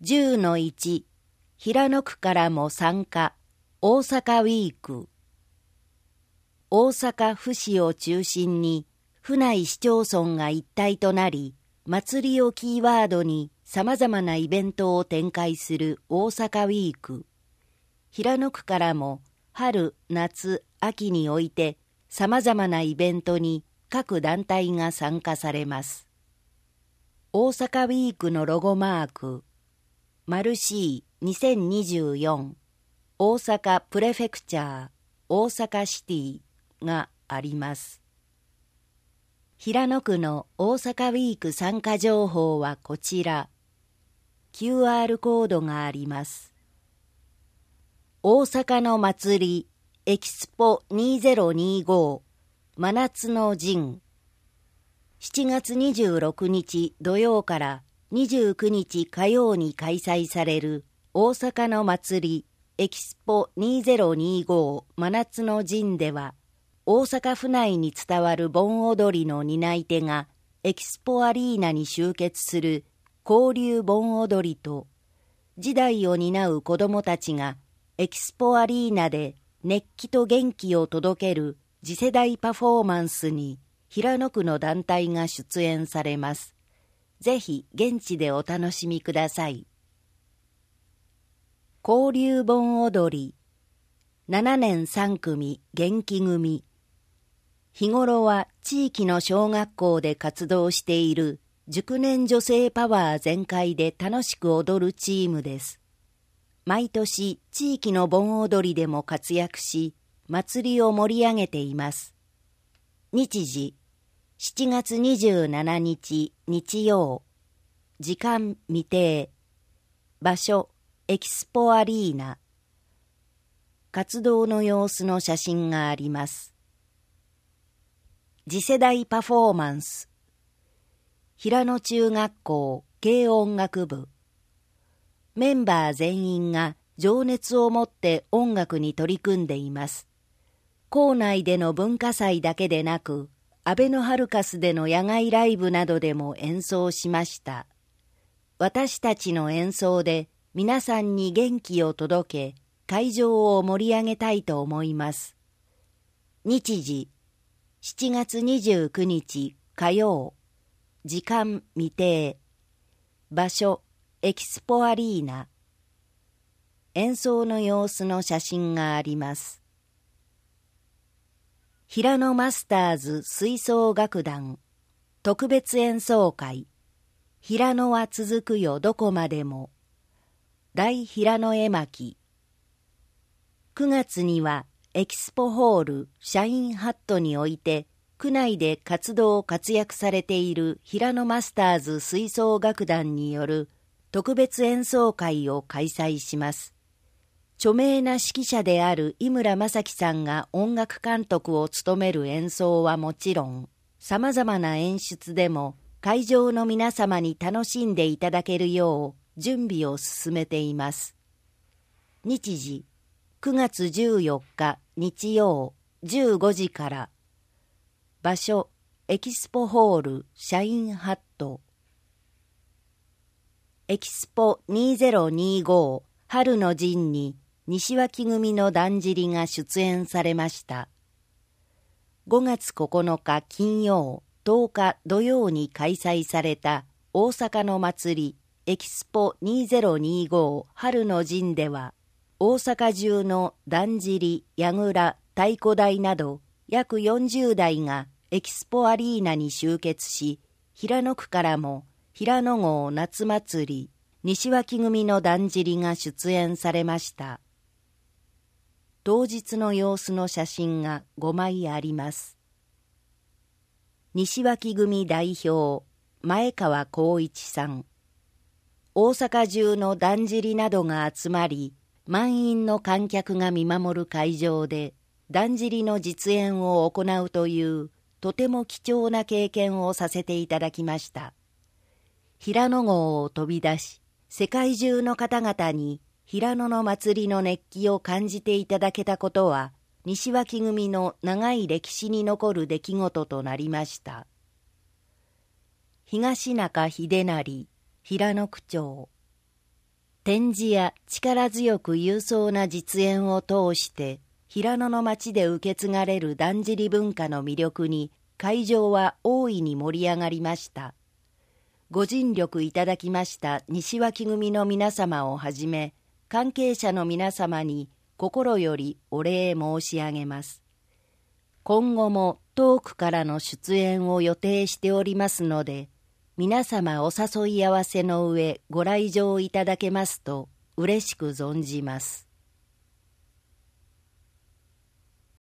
10-1 平野区からも参加大阪ウィーク。大阪府市を中心に府内市町村が一体となり、祭りをキーワードに様々なイベントを展開する大阪ウィーク。平野区からも春、夏、秋において様々なイベントに各団体が参加されます。大阪ウィークのロゴマーク、C2024 大阪プレフェクチャー大阪シティがあります。平野区の大阪ウィーク参加情報はこちら。QR コードがあります。大阪の祭りエキスポ2025真夏の陣。7月26日土曜から29日火曜に開催される大阪の祭りエキスポ2025真夏の陣では、大阪府内に伝わる盆踊りの担い手がエキスポアリーナに集結する交流盆踊りと、時代を担う子どもたちがエキスポアリーナで熱気と元気を届ける次世代パフォーマンスに平野区の団体が出演されます。ぜひ現地でお楽しみください。交流盆踊り7年3組元気組。日頃は地域の小学校で活動している熟年女性パワー全開で楽しく踊るチームです。毎年地域の盆踊りでも活躍し、祭りを盛り上げています。日時7月27日日曜。時間未定。場所エキスポアリーナ。活動の様子の写真があります。次世代パフォーマンス。平野中学校軽音楽部。メンバー全員が情熱を持って音楽に取り組んでいます。校内での文化祭だけでなく、あべのハルカスでの野外ライブなどでも演奏しました。私たちの演奏で皆さんに元気を届け、会場を盛り上げたいと思います。日時7月29日火曜。時間未定。場所エキスポアリーナ。演奏の様子の写真があります。平野マスターズ吹奏楽団特別演奏会。平野は続くよどこまでも。大平野絵巻。9月にはエキスポホールシャインハットにおいて区内で活躍されている平野マスターズ吹奏楽団による特別演奏会を開催します。著名な指揮者である井村正樹さんが音楽監督を務める演奏はもちろん、様々な演出でも会場の皆様に楽しんでいただけるよう準備を進めています。日時9月14日日曜15時から。場所エキスポホールシャインハット。エキスポ2025春の陣に西脇組のだんじりが出演されました。5月9日金曜10日土曜に開催された大阪の祭りエキスポ2025春の陣では、大阪中のだんじり、櫓、太鼓台など約40台がエキスポアリーナに集結し、平野区からも平野号夏祭り、西脇組のだんじりが出演されました。当日の様子の写真が5枚あります。西脇組代表、前川光一さん。大阪中のだんじりなどが集まり、満員の観客が見守る会場で、だんじりの実演を行うという、とても貴重な経験をさせていただきました。平野号を飛び出し、世界中の方々に平野の祭りの熱気を感じていただけたことは、西脇組の長い歴史に残る出来事となりました。東中秀成、平野区長。 展示や力強く勇壮な実演を通して平野の町で受け継がれるだんじり文化の魅力に会場は大いに盛り上がりました。ご尽力いただきました西脇組の皆様をはじめ関係者の皆様に心よりお礼申し上げます。今後も遠くからの出演を予定しておりますので、皆様お誘い合わせの上ご来場いただけますと嬉しく存じます。